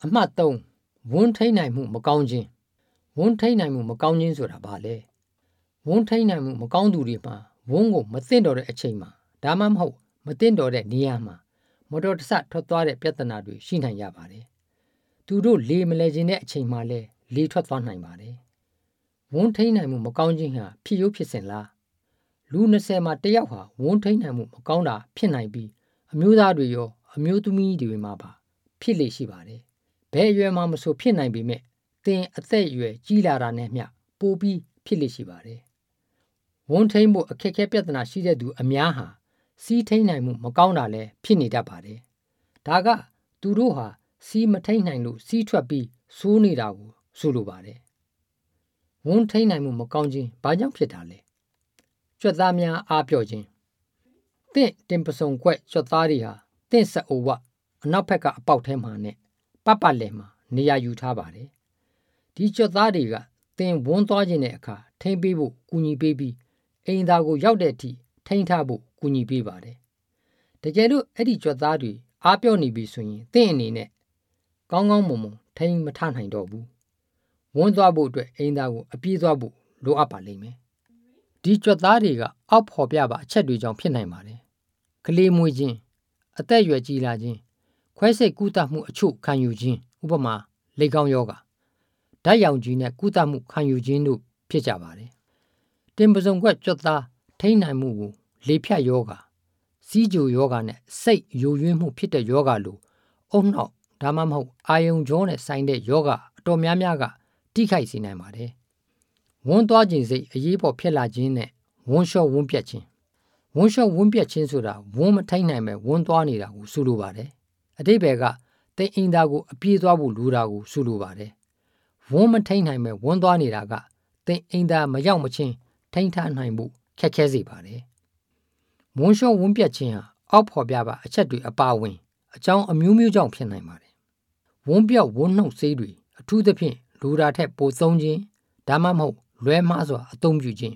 အမှတ်3ဝန်းထိန်နိုင်မှုမကောင်းခြင်းဝန်းထိန်နိုင်မှုမကောင်းခြင်းဆိုတာဘာလဲဝန်းထိန်နိုင်မှုမကောင်းသူတွေမှာဝန်းကိုမသင့်တော်တဲ့အချိန်မှာဒါမှမဟုတ်မသင့်တော်တဲ့နေရာမှာမတော်တဆထွက်သွားတဲ့ပြဿနာတွေရှိနိုင်ကြပါတယ်သူတို့လေမလဲခြင်းတဲ့အချိန်မှာလည်းလေထွက်သွားနိုင်ပါတယ်ဝန်းထိန်နိုင်မှုမကောင်းခြင်းဟာဖြစ်ရုပ်ဖြစ်စဉ်လားလူ20မှာတယောက်ဟာဝန်းထိန်နိုင်မှုမကောင်းတာဖြစ်နိုင်ပြီးအမျိုးသားတွေရောအမျိုးသမီးတွေမှာပါဖြစ်လေရှိပါတယ်ဘယ်အရွယ်မှမဆိုဖြစ်နိုင်ပေမဲ့သင်အသက်အရွယ်ကြီးလာတာနဲ့မျှပိုပြီးဖြစ်လေရှိပါတယ်ဝန်းထိန်မှုအခက်အခဲပြဿနာရှိတဲ့သူအများဟာစီးထိန်နိုင်မှုမကောင်းတာလည်းဖြစ်နေတတ်ပါတယ်ဒါကသူတို့ဟာစီးမထိန်နိုင်လို့စီးထွက်ပြီးဆိုးနေတာကိုဆိုလိုပါတယ်ဝန်းထိန်နိုင်မှုမကောင်းခြင်းဘာကြောင့်ဖြစ်တာလဲကြွက်သားများအားပြော့ခြင်းတင့်တင်ပစုံခွက်ကြွက်သားတွေဟာတင့်ဆက်အိုဝအနောက်ဘက်ကအပေါက်ထဲမှာနဲ့ပတ်လည်မှာနေရာယူထားပါတယ်ဒီကြွက်သားတွေကတင်ဝန်းသွားခြင်းတဲ့အခါထိမ့်ပေးဖို့ကူညီပေးပြီးအိမ်သားကိုရောက်တဲ့အထိထိန်းထားဖို့ကူညီပေးပါတယ်တကယ်လို့အဲ့ဒီကြွက်သားတွေအားပြော့နေပြီဆိုရင်တင့်အနေနဲ့ကောင်းကောင်းမွန်မွန်ထိန်းမထနိုင်တော့ဘူးဝန်းသွားဖို့အတွက်အိမ်သားကိုအပြေးသွားဖို့လိုအပ်ပါလိမ့်မယ်ဒီကြွက်သားတွေကအောက်ဖော်ပြပါအချက်တွေကြောင့်ဖြစ်နိုင်ပါတယ်ကလေးမွေးခြင်းအသက်အရွယ်ကြီးလာခြင်းခွဲစိတ်ကုသမှုအချို့ခံယူခြင်းဥပမာလေကောင်းယောဂဓာတ်ရောင်ကြီးနဲ့ကုသမှုခံယူခြင်းတို့ဖြစ်ကြပါတယ်တင်ပစုံခွက်ကြွက်သားထိန်းနိုင်မှုကိုလေဖြတ်ယောဂစီးကြိုယောဂနဲ့စိတ်ယိုယွင်းမှုဖြစ်တဲ့ယောဂလိုအုံနောက်ဒါမှမဟုတ်အာယုံကြောနဲ့ဆိုင်တဲ့ယောဂအတော်များများကထိခိုက်စေနိုင်ပါတယ်ဝန်းသွားခြင်းစိတ်အရေးပေါ်ဖြစ်လာခြင်းနဲ့ဝန်းလျှော့ဝန်းပြတ်ခြင်းဝန်းလျှော့ဝန်းပြတ်ခြင်းဆိုတာဝန်းမထိန်နိုင်ပဲဝန်းသွားနေတာကိုဆိုလိုပါတယ်အတိပ္ပယ်ကတိမ်အင်သားကိုအပြေးသွားဖို့လိုတာကိုဆိုလိုပါတယ်ဝန်းမထိန်နိုင်ပဲဝန်းသွားနေတာကတိမ်အင်သားမရောက်မချင်းထိန်ထားနိုင်ဖို့ခက်ခဲစေပါတယ်ဝန်းလျှော့ဝန်းပြတ်ခြင်းဟာအောက်ဖော်ပြပါအချက်တွေအပါအဝင်အကြောင်းအမျိုးမျိုးကြောင့်ဖြစ်နိုင်ပါတယ်ဝန်းပြောက်ဝန်းနှုတ်ဆေးတွေအထူးသဖြင့်လိုတာထက်ပိုသုံးခြင်းဒါမှမဟုတ်လွဲမှားစွာအသုံးပြုခြင်း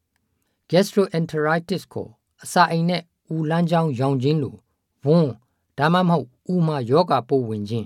gastroenteritis ကိုအစာအိမ်နဲ့ဥလန်းချောင်းရောင်ခြင်းလိုဝန်းဒါမှမဟုတ်ဥမှာယောဂပိုးဝင်ခြင်း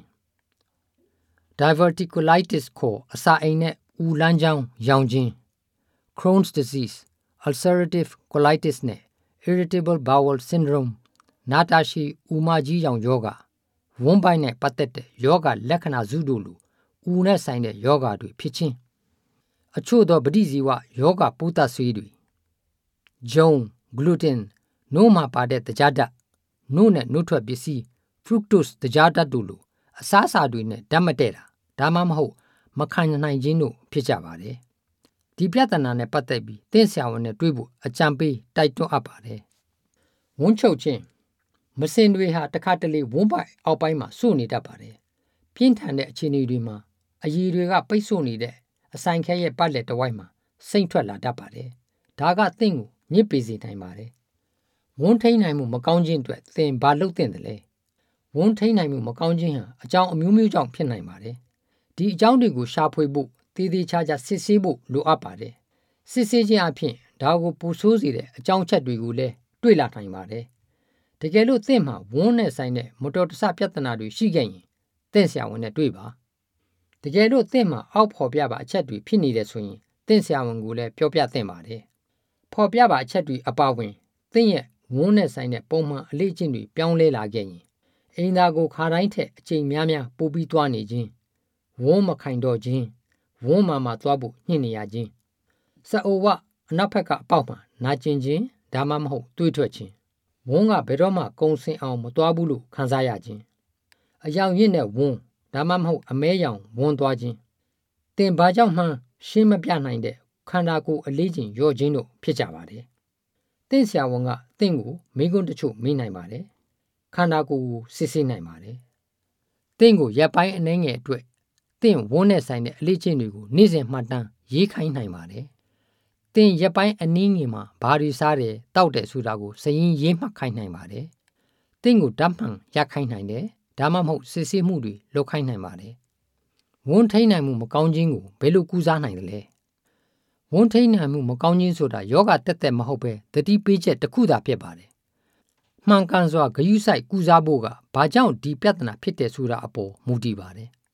diverticulitis ကိုအစာအိမ်နဲ့ဥလန်းချောင်းရောင်ခြင်း Crohn's disease ulcerative colitis နဲ့ irritable bowel syndrome နာတာရှည်ဥမကြီးရောင်ယောဂဝန်းပိုင်းနဲ့ပတ်သက်တဲ့ယောဂလက္ခဏာစုတို့လိုဥနဲ့ဆိုင်တဲ့ယောဂတွေဖြစ်ခြင်းအချို့သောပဋိဇီဝယောဂပိုးသတ်ဆေးတွေဂျုံဂလူတင်နို့မှာပါတဲ့တကြားဓာတ်နို့နဲ့နို့ထွက်ပစ္စည်း fructose တကြားဓာတ်တို့လိုအစားအစာတွေနဲ့ဓာတ်မတည့်တာဒါမှမဟုတ်မခံနိုင်ခြင်းတို့ဖြစ်ကြပါတယ်ဒီပြဿနာနဲ့ပတ်သက်ပြီးသင်ဆရာဝန်နဲ့တွေ့ဖို့အကြံပေးတိုက်တွန်းအပ်ပါတယ်ဝန်းချုပ်ခြင်းမစင်တွေဟာတစ်ခါတလေဝန်းပိုက်အောက်ပိုင်းမှာစို့နေတတ်ပါတယ်ပြင်းထန်တဲ့အခြေအနေတွေမှာအရည်တွေကပိတ်ဆို့နေတဲ့အဆိုင်ခဲရဲ့ပတ်လက်တစ်ဝိုက်မှာစိမ့်ထွက်လာတတ်ပါတယ်ဒါကသင်ကိုညစ်ပေစေနိုင်ပါတယ်ဝန်းထိန်နိုင်မှုမကောင်းခြင်းအတွက်သင်ဘာလုပ်သင့်တယ်လဲဝန်းထိန်နိုင်မှုမကောင်းခြင်းဟာအကြောင်းအမျိုးမျိုးကြောင့်ဖြစ်နိုင်ပါတယ်ဒီအကြောင်းတွေကိုရှာဖွေဖို့တည်တည်ချာချာစစ်ဆေးဖို့လိုအပ်ပါတယ်စစ်ဆေးခြင်းအပြင်ဒါကိုပူဆိုးစေတဲ့အကြောင်းချက်တွေကိုလည်းတွေ့လာနိုင်ပါတယ်တကယ်လို့သင်မှာဝန်းနဲ့ဆိုင်တဲ့မတော်တဆပြဿနာတွေရှိခဲ့ရင်သင်ဆရာဝန်နဲ့တွေ့ပါတကယ်လို့သင်မှာအောက်ဖော်ပြပါအချက်တွေဖြစ်နေတယ်ဆိုရင်သင်ဆရာဝန်ကိုလည်းပြောပြသင့်ပါတယ်ဖော်ပြပါအချက်တွေအပါအဝင်သင်ရဲ့ဝန်းနဲ့ဆိုင်တဲ့ပုံမှန်အလေ့အကျင့်တွေပြောင်းလဲလာခဲ့ရင်အိမ်သားကိုခါတိုင်းထက်အချိန်များများပိုပြီးသွားနေခြင်းဝန်းမခိုင်တော့ခြင်းဝန်းမှာသွားဖို့ညှိနေရခြင်းစအိုဝအနောက်ဘက်ကအပေါက်မှာနာကျင်ခြင်းဒါမှမဟုတ်တွေးထွက်ခြင်းဝန်းကဘယ်တော့မှကုံစင်အောင်မသွားဘူးလို့ခံစားရခြင်းအယောင်ရင့်တဲ့ဝန်းဒါမှမဟုတ်အမဲရောင်ဝန်းသွားခြင်းတင်ဘာကြောင့်မှရှင်းမပြနိုင်တဲ့ခန္ဓာကိုယ်အလေးချိန်လျော့ခြင်းတို့ဖြစ်ကြပါတယ်သင်ဆရာဝန်ကသင်ကိုမိကွန်းတချို့မေးနိုင်ပါတယ်ခန္ဓာကိုယ်ကိုစစ်ဆေးနိုင်ပါတယ်သင်ကိုရက်ပိုင်းအနည်းငယ်အတွက်သင်ဝန်းနဲ့ဆိုင်တဲ့အလေးချိန်တွေကိုနေ့စဉ်မှတ်တမ်းရေးခိုင်းနိုင်ပါတယ်သင်ရက်ပိုင်းအနည်းငယ်မှာဘာတွေစားတယ်တောက်တယ်ဆိုတာကိုစရင်ရေးမှတ်ခိုင်းနိုင်ပါတယ်သင်ကိုဓာတ်မှန်ရခိုင်းနိုင်တယ်ဒါမှမဟုတ်စစ်ဆေးမှုတွေလုပ်ခိုင်းနိုင်ပါတယ်ဝန်းထိန်နိုင်မှုမကောင်းခြင်းကိုဘယ်လိုကုစားနိုင်တယ်လဲဝန်းထိန်နိုင်မှုမကောင်းခြင်းဆိုတာယောဂတက်တက်မဟုတ်ပဲတတိပေးချက်တစ်ခုသာဖြစ်ပါတယ်မှန်ကန်စွာဂရုစိုက်ကုစားဖို့ကဘာကြောင့်ဒီပြဿနာဖြစ်တယ်ဆိုတာအပေါ်မူတည်ပါတယ်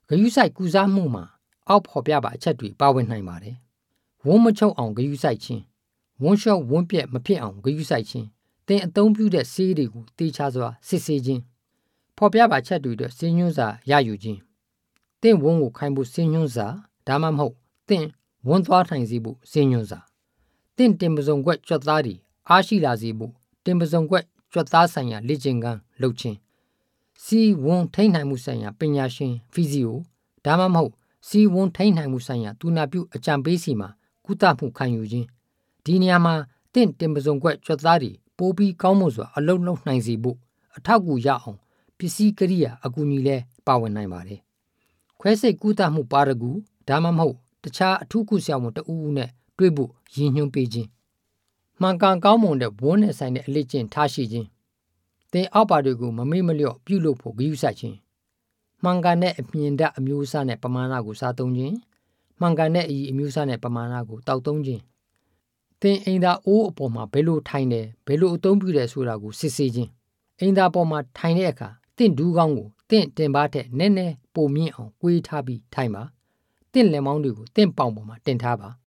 ဂယုစိုက်ကုစားမှုမှာအောက်ဖော်ပြပါအချက်တွေပါဝင်နိုင်ပါတယ်ဝန်းမချုပ်အောင်ဂယုစိုက်ခြင်းဝန်းလျှော့ဝန်းပြက်မဖြစ်အောင်ဂယုစိုက်ခြင်းသင်အသုံးပြုတဲ့ဆေးတွေကိုတေချာစွာစစ်ဆေးခြင်းဖော်ပြပါချက်တွေအတွက်စင်းညွှန်းစာရယူခြင်းသင်ဝန်းကိုခိုင်ဖို့စင်းညွှန်းစာဒါမှမဟုတ်သင်ဝန်းသွားထိုင်စေဖို့စင်းညွှန်းစာသင်တင်ပစုံကွက်ကြွက်သားတွေအားရှိလာစေဖို့တင်ပစုံကွက်ကြွက်သားဆိုင်ရာလေ့ကျင့်ခန်းလုပ်ခြင်းစီဝန်းထိန်းနိုင်မှုဆိုင်ရာပညာရှင်ဖီဇီယိုဒါမှမဟုတ်စီဝန်းထိန်းနိုင်မှုဆိုင်ရာတူနာပြုအကြံပေးစီမှာကုသမှုခံယူခြင်းဒီနေရာမှာတင့်တင်ပစုံကွက်ကြွက်သားတွေပိုးပြီးကောင်းမွန်စွာအလုံးလုံးနိုင်စေဖို့အထောက်အကူရအောင်ပစ္စည်းကိရိယာအကူအညီလဲပါဝင်နိုင်ပါတယ်ခွဲစိတ်ကုသမှုပါရဂူဒါမှမဟုတ်တခြားအထူးကုဆရာဝန်တဦးဦးနဲ့တွေ့ဖို့ရည်ညွှန်းပေးခြင်းမှန်ကန်ကောင်းမွန်တဲ့ဝန်းနဲ့ဆိုင်တဲ့အလေးကျင့်ထားရှိခြင်းသင်အောက်ပါတွေကိုမမေ့မလျော့ပြုလုပ်ဖို့ဂရုစိုက်ခြင်းမှန်ကန်တဲ့အမြင်ဓာတ်အမျိုးအစားနဲ့ပမာဏကိုစားသုံးခြင်းမှန်ကန်တဲ့အည်အမျိုးအစားနဲ့ပမာဏကိုတောက်သုံးခြင်းသင်အိမ်သာအိုးအပေါ်မှာဘယ်လိုထိုင်တယ်ဘယ်လိုအသုံးပြုတယ်ဆိုတာကိုစစ်ဆေးခြင်းအိမ်သာပေါ်မှာထိုင်တဲ့အခါသင်ဒူးကောင်းကိုသင်တင်ပါထက်နည်းနည်းပိုမြင့်အောင်ကွေးထားပြီးထိုင်ပါသင်လက်မောင်းတွေကိုသင်ပေါင်ပေါ်မှာတင်ထားပါ